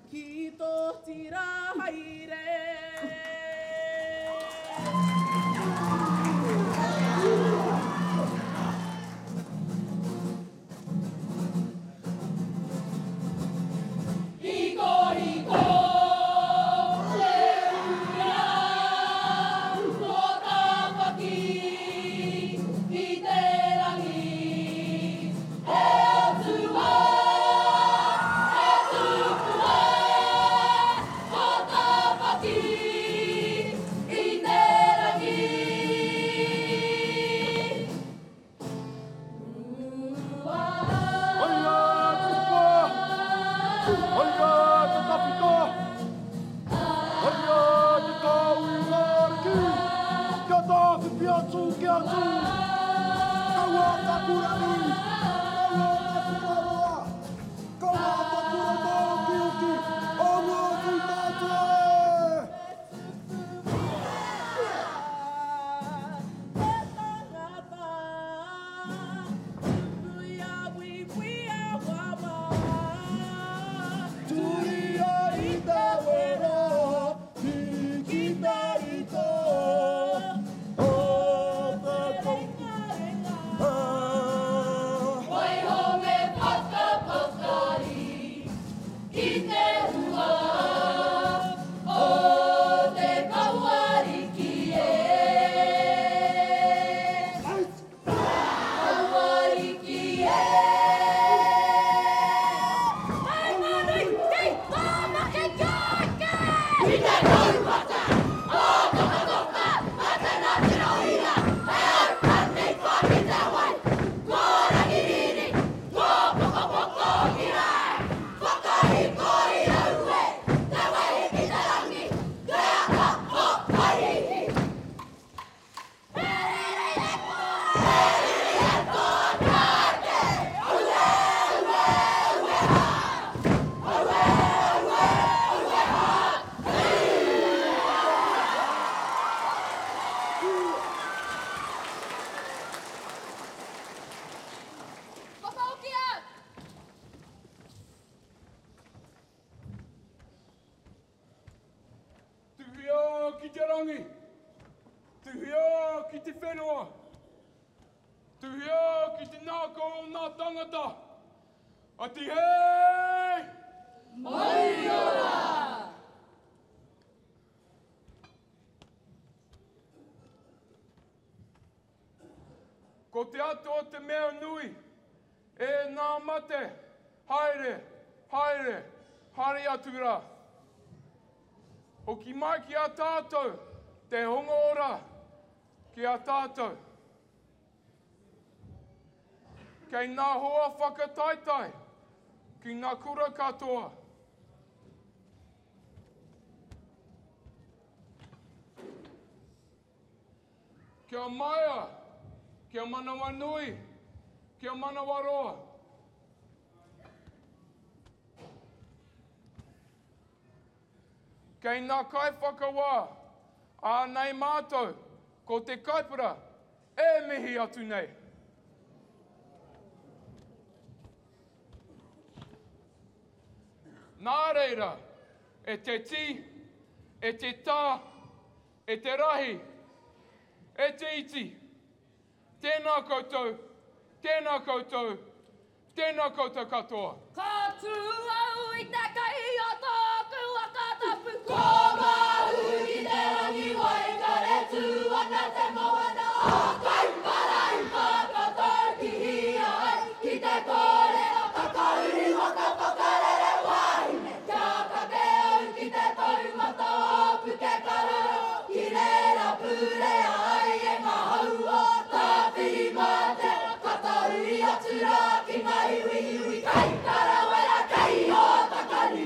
きとちら入れ Ko te ato o te mea nui, e nā mate, haere, haere, hare atu rā. O ki mai ki a tātou, te hongo ora ki a tātou. Kei nā hoa whakataitai, ki ngā kura katoa. Kia maia, kia manawa nui, kia manawa roa. Kei nā kai whakawā, ānei mātou, ko te kaipara, e mihi atu nei. Nā reira, e te ti, e te tā, e te rahi, e te iti. Tēnā koutou, tēnā koutou, tēnā koutou katoa. Ka tū au I te kai o tōku whakatapu. Ko mahu ki te rangi wai kare tū ana te moana. O kai parai whakatou ki hia ai. Ki te kōrero kakauri waka whakarere wahine. Kia kake au ki te taumata o puke kararo. Ki reira pūre ai e ngā haua. Tā whiri mate, katauri atu rā ki ngā iwi iwi. Kai karawera kei o takari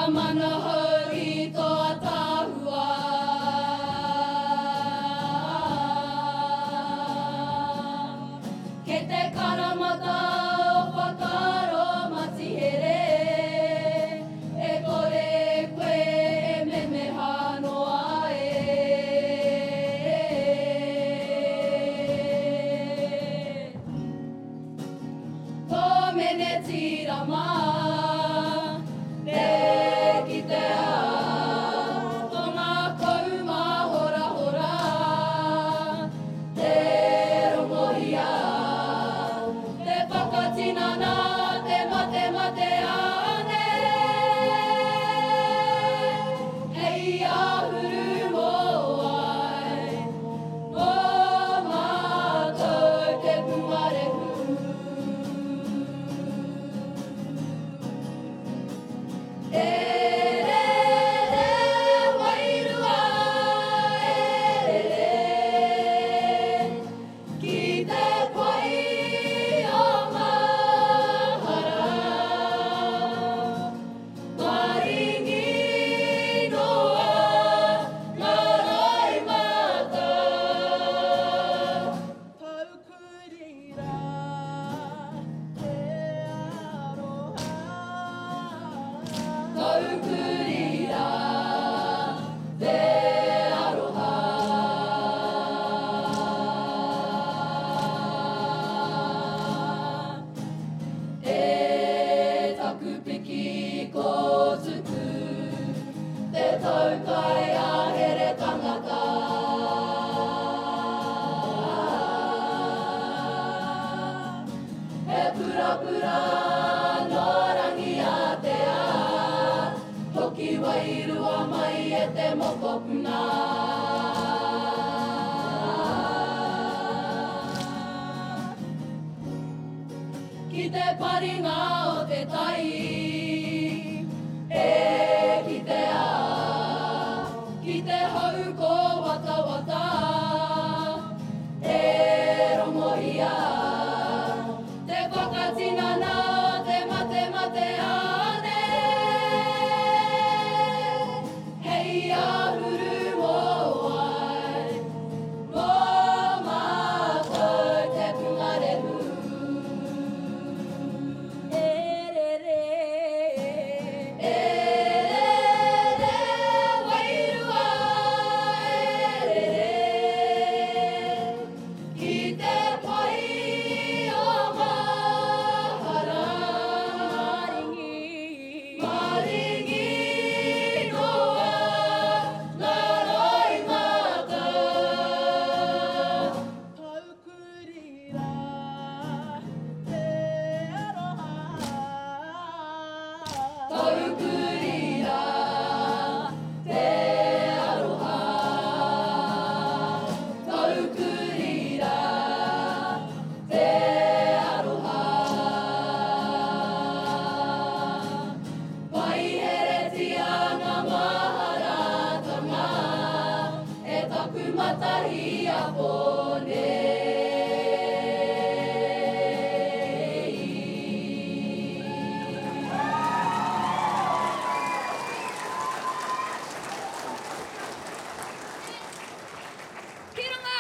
mana hau I toa tāhua. Ke te karamata o whakaro matihere, e kore e koe e memeha noa e. Tō mene tirama, te ki te a, tō ngā kauma hora hora, te rongohia, te whakatinana, te mate mate ane. Hei ahuru mō ai, mō mātou te puarehu. E re re wairua, e re re, ki te pai o mahara. Maringi noa, ngā rai mata. Taukurira te aroha. Taukurira te aroha. E taku piki ko tuku, te taukai a here tangata. He pura pura no rangi a te a, hoki wairua mai e te mokopuna. Ki te paringa o te tai, e ki te a, ki te hau ko wata wata, e rongohia, te whakatinana, te mate mate ane. Hei ahuru mō ai, mō mātou te pungarehu. E re re, e re re wairua, e re re, ki te pai o mahara. Maringi noa, ngā rai mata. Taukurira te aroha. Taukurira te aroha. Taukurira te aroha. Pai heretia ngā maharatanga, e taku matahi a Ki runga!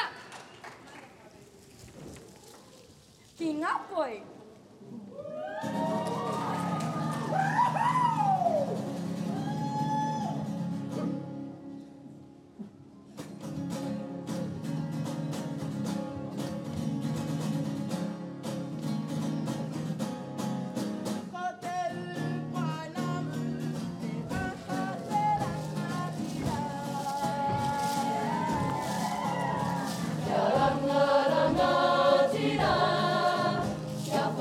Ki ngā poi! Ko te urupainamu, te aha te rangatira. Kia rangatira, kia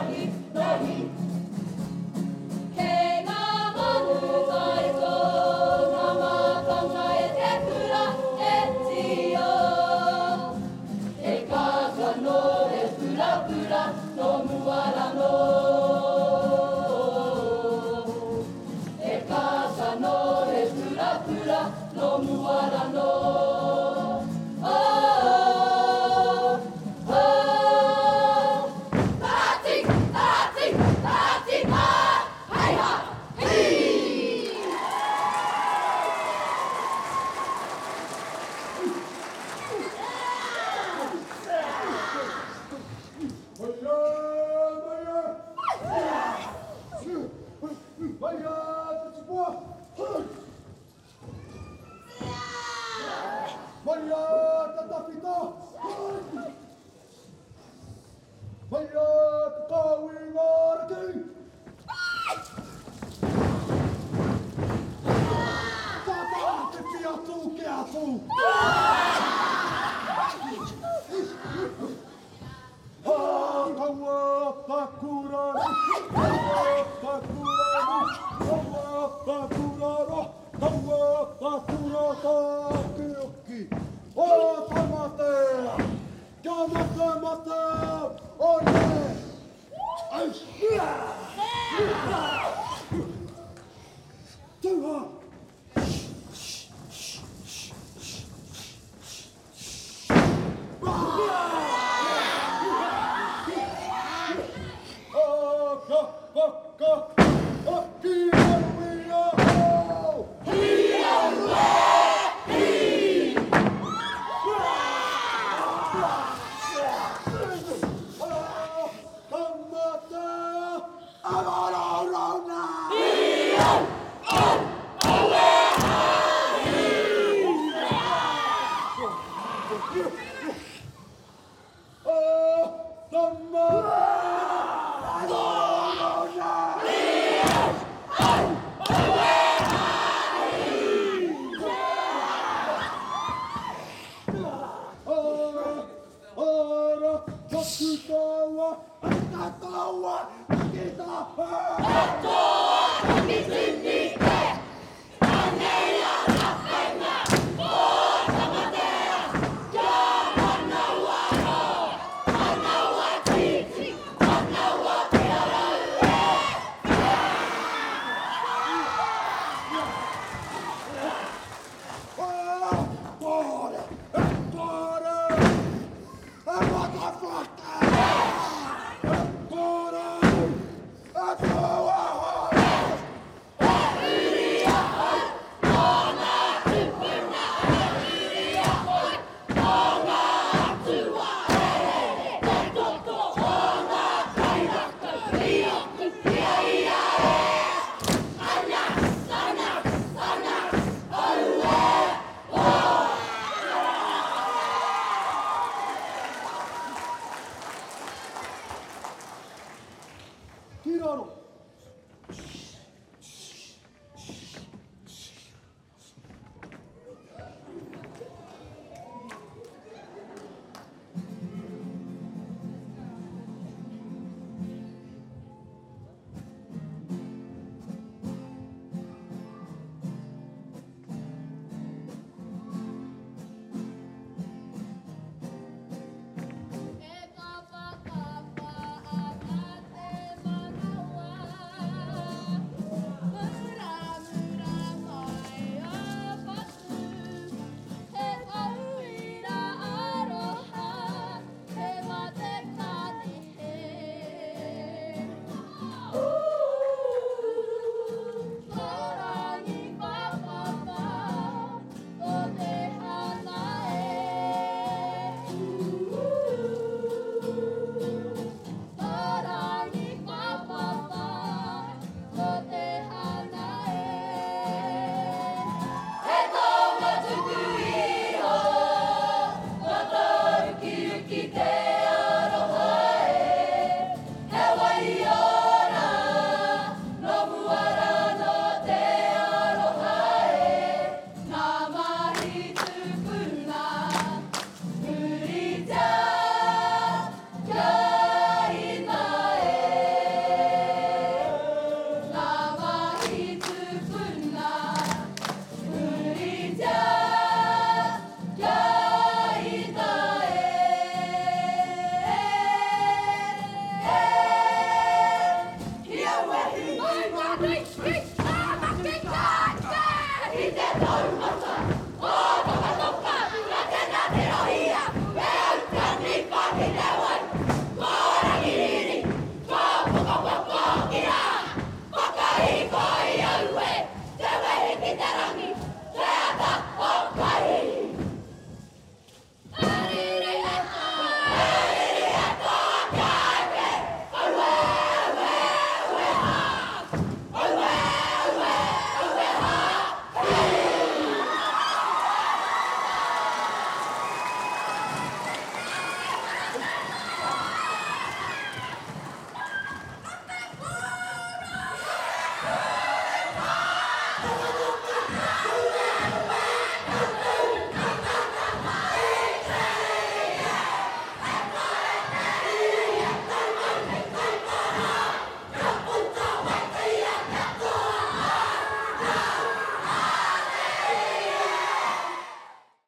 Kiraro.